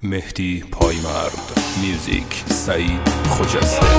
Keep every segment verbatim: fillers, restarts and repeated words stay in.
مهدی پایمرد، میوزیک سعید خجسته.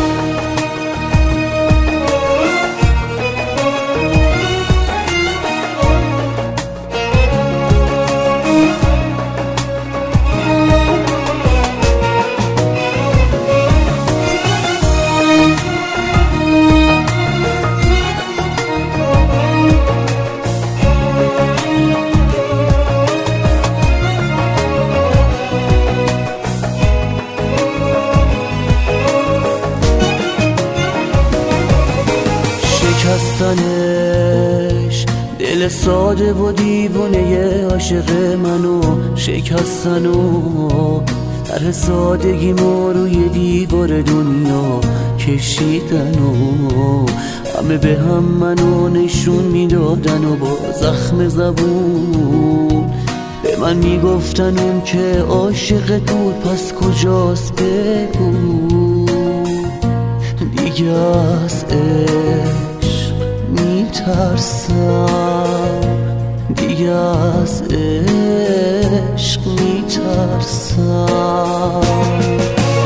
شکستنش دل ساده و دیوونه عاشق منو شکستن و در سادگی ما روی دیوار دنیا کشیدن و همه به هم منو نشون میدادن و با زخم زبون به من میگفتن اون که عاشق بود پس کجاست بگو دیگه از میترسم، دیگه از عشق میترسم.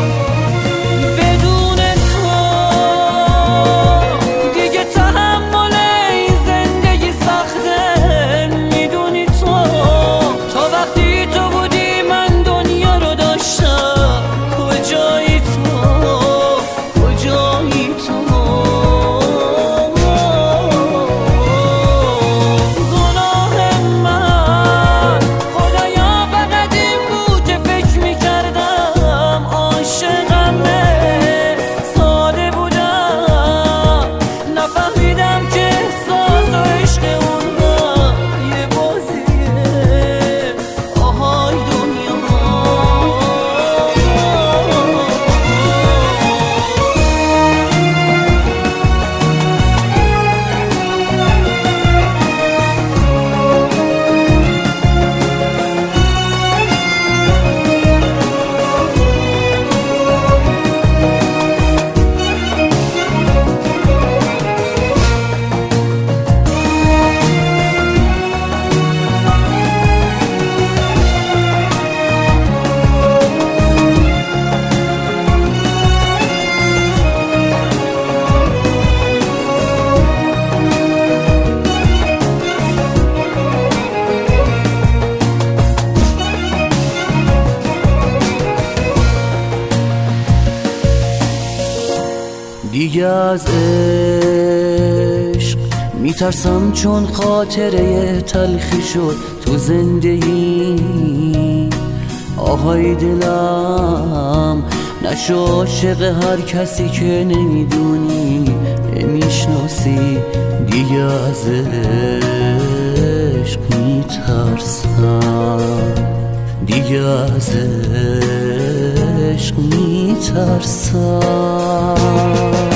دیگه از عشق میترسم چون خاطره تلخی شد تو زندگی آهای دلم نشو عاشق هر کسی که نمیدونی نمیشناسی دیگه از عشق میترسم دیگه از عشق میترسم